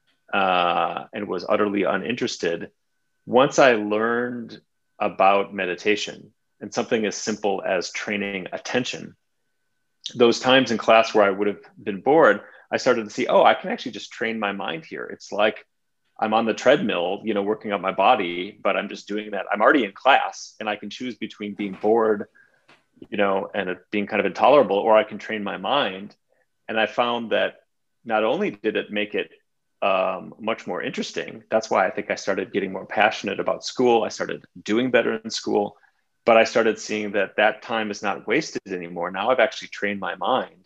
uh, and was utterly uninterested. Once I learned about meditation and something as simple as training attention, those times in class where I would have been bored, I started to see, oh, I can actually just train my mind here. It's like I'm on the treadmill, you know, working out my body, but I'm just doing that. I'm already in class and I can choose between being bored, you know, and it being kind of intolerable, or I can train my mind. And I found that not only did it make it um, much more interesting, that's why I think I started getting more passionate about school. I started doing better in school, but I started seeing that that time is not wasted anymore. Now I've actually trained my mind.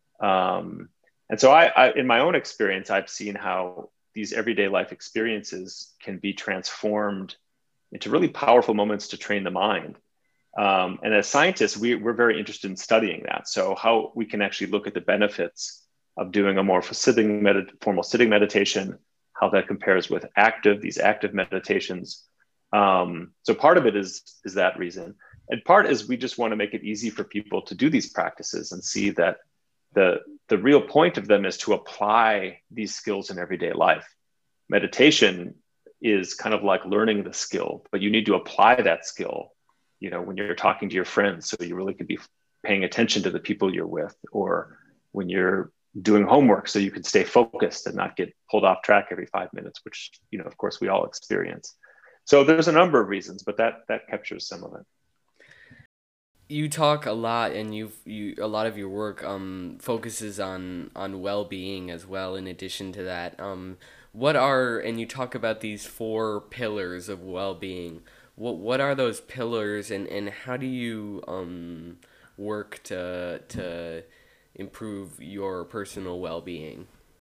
Um, And so I, I, in my own experience, I've seen how these everyday life experiences can be transformed into really powerful moments to train the mind. Um, and as scientists, we, we're very interested in studying that. So how we can actually look at the benefits of doing a more sitting med- formal sitting meditation, how that compares with active, these active meditations. Um, so part of it is, is that reason. And part is we just want to make it easy for people to do these practices and see that the, the real point of them is to apply these skills in everyday life. Meditation is kind of like learning the skill, but you need to apply that skill, you know, when you're talking to your friends, so you really could be paying attention to the people you're with, or when you're doing homework, so you can stay focused and not get pulled off track every five minutes, which, you know, of course we all experience. So there's a number of reasons, but that, that captures some of it. You talk a lot, and you you a lot of your work um focuses on on well-being as well. In addition to that, um, what are and you talk about these four pillars of well-being. What what are those pillars, and, and how do you um work to to improve your personal well-being?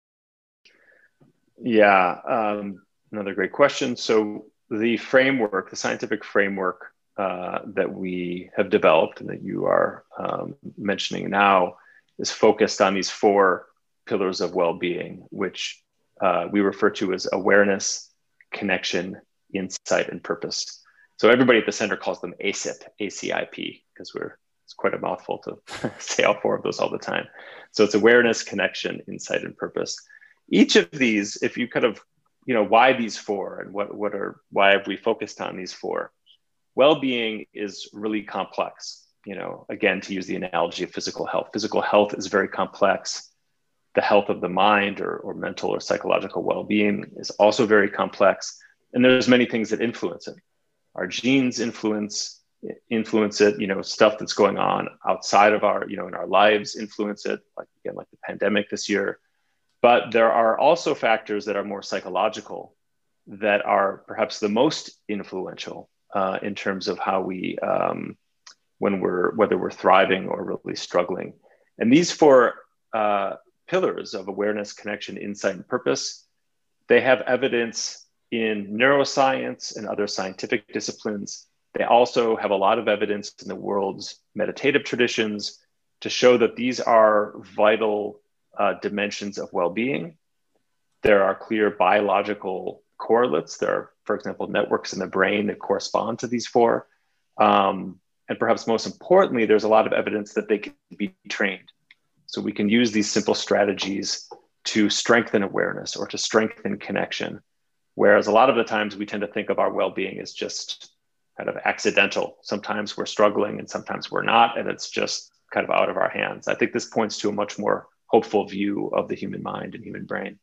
Yeah, um, another great question. So the framework, the scientific framework uh, that we have developed and that you are um, mentioning now is focused on these four pillars of well-being, which uh, we refer to as awareness, connection, insight, and purpose. So everybody at the center calls them A C I P, A C I P, because we're it's quite a mouthful to say all four of those all the time. So it's awareness, connection, insight, and purpose. Each of these, if you kind of, you know, why these four and what, what are, why have we focused on these four? Well-being is really complex. You know, again, to use the analogy of physical health, physical health is very complex. The health of the mind or, or mental or psychological well-being is also very complex. And there's many things that influence it. Our genes influence influence it, you know, stuff that's going on outside of our, you know, in our lives influence it, like again, like the pandemic this year. But there are also factors that are more psychological that are perhaps the most influential uh, in terms of how we, um, when we're, whether we're thriving or really struggling. And these four uh, pillars of awareness, connection, insight, and purpose, they have evidence in neuroscience and other scientific disciplines. They also have a lot of evidence in the world's meditative traditions to show that these are vital uh, dimensions of well-being. There are clear biological correlates. There are, for example, networks in the brain that correspond to these four. Um, and perhaps most importantly, there's a lot of evidence that they can be trained. So we can use these simple strategies to strengthen awareness or to strengthen connection. Whereas a lot of the times we tend to think of our well-being as just kind of accidental. Sometimes we're struggling and sometimes we're not, and it's just kind of out of our hands. I think this points to a much more hopeful view of the human mind and human brain.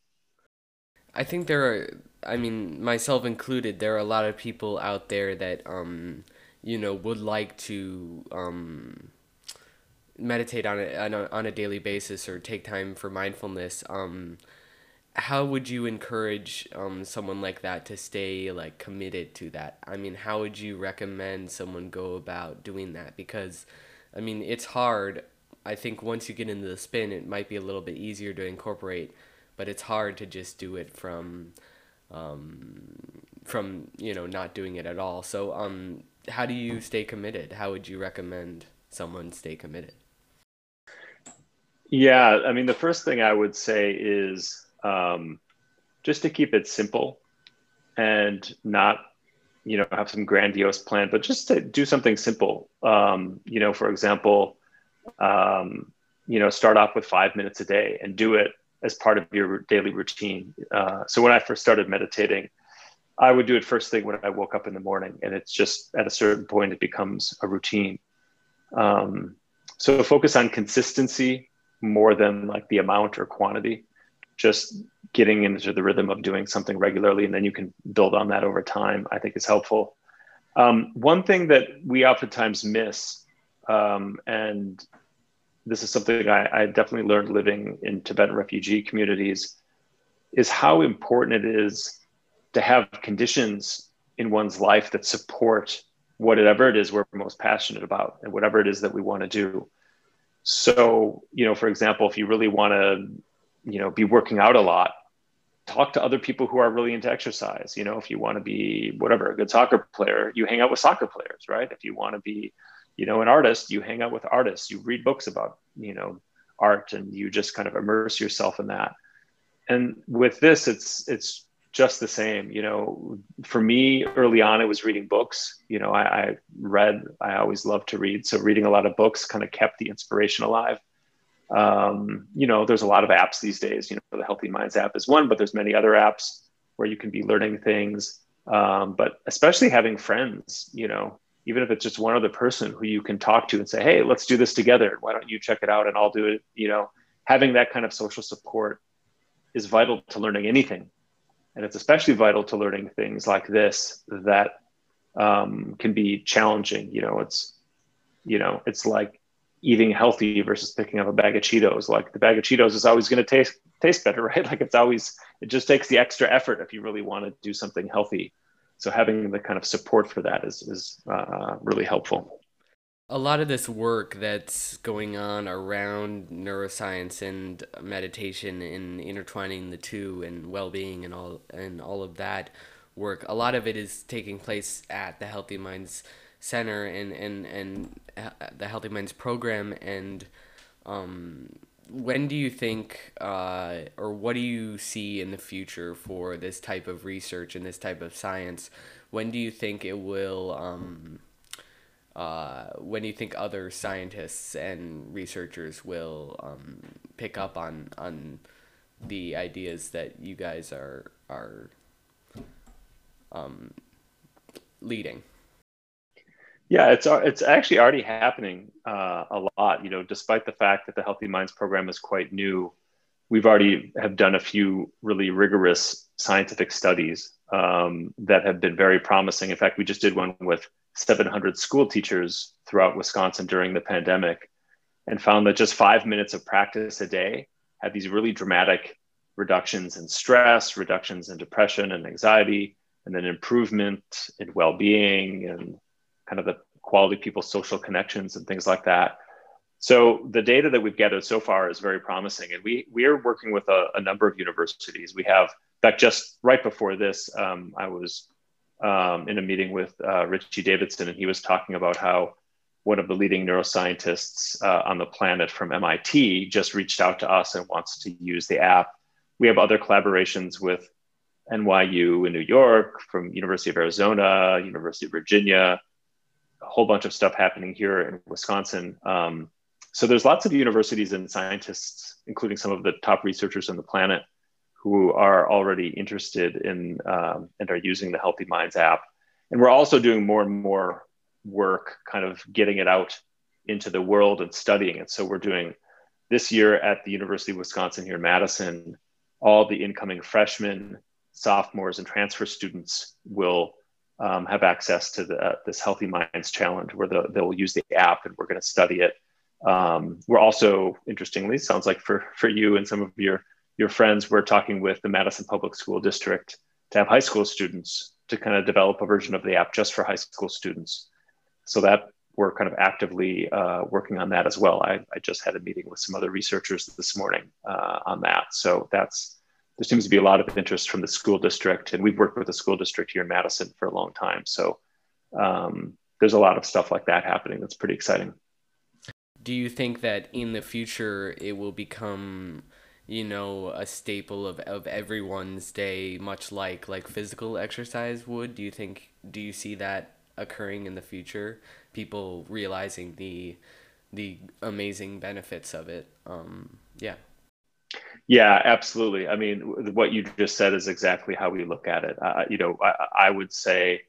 I think there are, I mean, myself included, there are a lot of people out there that, um, you know, would like to um, meditate on a, on a on a daily basis or take time for mindfulness. Um, how would you encourage um, someone like that to stay like committed to that? I mean, how would you recommend someone go about doing that? Because, I mean, it's hard. I think once you get into the spin, it might be a little bit easier to incorporate, but it's hard to just do it from, um, from you know, not doing it at all. So, um, how do you stay committed? How would you recommend someone stay committed? Yeah, I mean, the first thing I would say is um, just to keep it simple and not, you know, have some grandiose plan, but just to do something simple. Um, you know, for example, um, you know, start off with five minutes a day and do it as part of your daily routine. Uh, so when I first started meditating, I would do it first thing when I woke up in the morning, and it's just at a certain point, it becomes a routine. Um, so focus on consistency more than like the amount or quantity, just getting into the rhythm of doing something regularly, and then you can build on that over time, I think is helpful. Um, one thing that we oftentimes miss, um, and this is something I, I definitely learned living in Tibetan refugee communities, is how important it is to have conditions in one's life that support whatever it is we're most passionate about and whatever it is that we want to do. So, you know, for example, if you really want to, you know, be working out a lot, talk to other people who are really into exercise. You know, if you want to be whatever, a good soccer player, you hang out with soccer players, right? If you want to be, you know, an artist, you hang out with artists, you read books about, you know, art, and you just kind of immerse yourself in that. And with this, it's, it's just the same. You know, for me early on, it was reading books. You know, I, I read, I always loved to read. So reading a lot of books kind of kept the inspiration alive. Um, you know, there's a lot of apps these days. You know, the Healthy Minds app is one, but there's many other apps where you can be learning things. Um, but especially having friends, you know, even if it's just one other person who you can talk to and say, hey, let's do this together. Why don't you check it out and I'll do it? You know, having that kind of social support is vital to learning anything. And it's especially vital to learning things like this that um, can be challenging. You know, it's, you know, it's like eating healthy versus picking up a bag of Cheetos. Like the bag of Cheetos is always going to taste taste better, right? Like it's always, it just takes the extra effort if you really want to do something healthy. So having the kind of support for that is, is uh, really helpful. A lot of this work that's going on around neuroscience and meditation and intertwining the two and well-being and all and all of that work, a lot of it is taking place at the Healthy Minds Center and and and the Healthy Minds program, and um when do you think, uh, or what do you see in the future for this type of research and this type of science? When do you think it will, um, uh, when do you think other scientists and researchers will um, pick up on on the ideas that you guys are are um, leading? Yeah, it's it's actually already happening uh, a lot. You know, despite the fact that the Healthy Minds program is quite new, we've already have done a few really rigorous scientific studies um, that have been very promising. In fact, we just did one with seven hundred school teachers throughout Wisconsin during the pandemic, and found that just five minutes of practice a day had these really dramatic reductions in stress, reductions in depression and anxiety, and then improvement in well-being and kind of the quality of people's social connections and things like that. So the data that we've gathered so far is very promising. And we, we are working with a, a number of universities. We have, in fact, just right before this, um, I was um, in a meeting with uh, Richie Davidson, and he was talking about how one of the leading neuroscientists uh, on the planet from M I T just reached out to us and wants to use the app. We have other collaborations with N Y U in New York, from University of Arizona, University of Virginia, a whole bunch of stuff happening here in Wisconsin. Um, so there's lots of universities and scientists, including some of the top researchers on the planet, who are already interested in um, and are using the Healthy Minds app. And we're also doing more and more work, kind of getting it out into the world and studying it. So we're doing this year at the University of Wisconsin here in Madison, all the incoming freshmen, sophomores, and transfer students will Um, have access to the, uh, this Healthy Minds Challenge, where the, they'll use the app and we're going to study it. Um, we're also, interestingly, sounds like for, for you and some of your, your friends, we're talking with the Madison Public School District to have high school students to kind of develop a version of the app just for high school students. So that we're kind of actively uh, working on that as well. I, I just had a meeting with some other researchers this morning uh, on that. So that's, there seems to be a lot of interest from the school district, and we've worked with the school district here in Madison for a long time. So um, there's a lot of stuff like that happening. That's pretty exciting. Do you think that in the future it will become, you know, a staple of, of everyone's day, much like like physical exercise would? Do you think, do you see that occurring in the future? People realizing the the amazing benefits of it. Um, yeah. Yeah, absolutely. I mean, what you just said is exactly how we look at it. Uh, you know, I, I would say,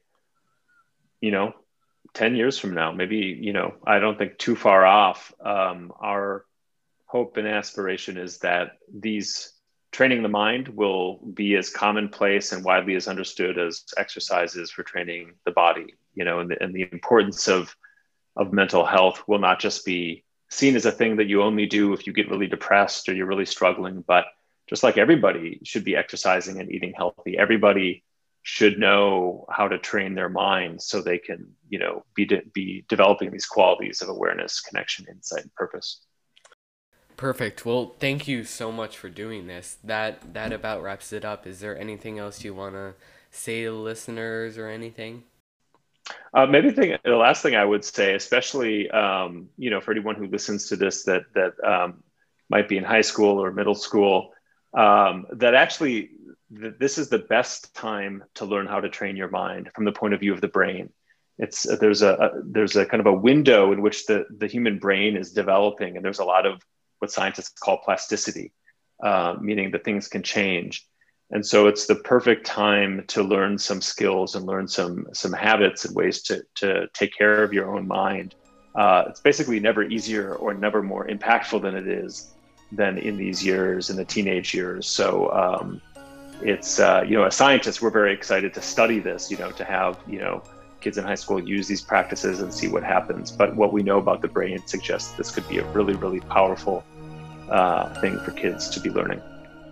you know, ten years from now, maybe, you know, I don't think too far off. Um, our hope and aspiration is that these training the mind will be as commonplace and widely as understood as exercises for training the body, you know, and the, and the importance of, of mental health will not just be seen as a thing that you only do if you get really depressed or you're really struggling, but just like everybody should be exercising and eating healthy, everybody should know how to train their mind so they can, you know, be de- be developing these qualities of awareness, connection, insight, and purpose. Perfect. Well, thank you so much for doing this. That that about wraps it up. Is there anything else you want to say to the listeners or anything? Uh, maybe the, thing, the last thing I would say, especially, um, you know, for anyone who listens to this that that um, might be in high school or middle school, um, that actually th- this is the best time to learn how to train your mind from the point of view of the brain. It's uh, there's a, a there's a kind of a window in which the the human brain is developing, and there's a lot of what scientists call plasticity, uh, meaning that things can change. And so it's the perfect time to learn some skills and learn some some habits and ways to, to take care of your own mind. Uh, it's basically never easier or never more impactful than it is than in these years, in the teenage years. So um, it's, uh, you know, as scientists, we're very excited to study this, you know, to have, you know, kids in high school use these practices and see what happens. But what we know about the brain suggests this could be a really, really powerful uh, thing for kids to be learning.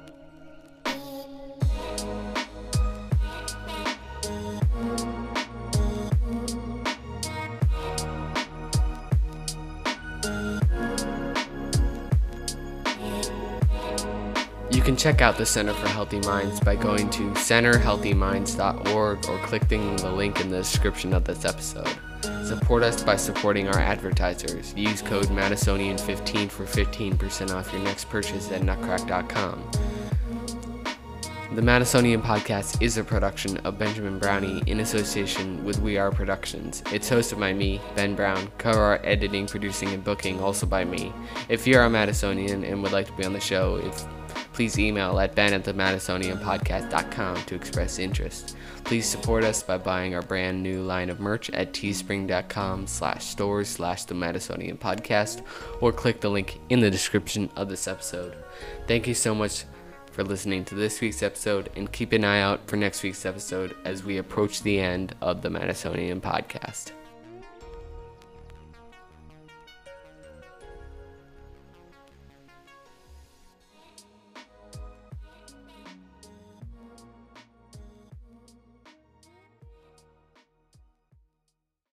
You can check out the Center for Healthy Minds by going to center healthy minds dot org or clicking the link in the description of this episode. Support us by supporting our advertisers. Use code Madisonian fifteen for fifteen percent off your next purchase at nutcrack dot com. The Madisonian Podcast is a production of Benjamin Brownie in association with We Are Productions. It's hosted by me, Ben Brown, cover art, editing, producing, and booking also by me. If you're a Madisonian and would like to be on the show, if, please email at ben at the madisonian podcast dot com to express interest. Please support us by buying our brand new line of merch at teespring.com slash stores slash the Madisonian Podcast, or click the link in the description of this episode. Thank you so much for listening to this week's episode, and keep an eye out for next week's episode as we approach the end of the Madisonian Podcast.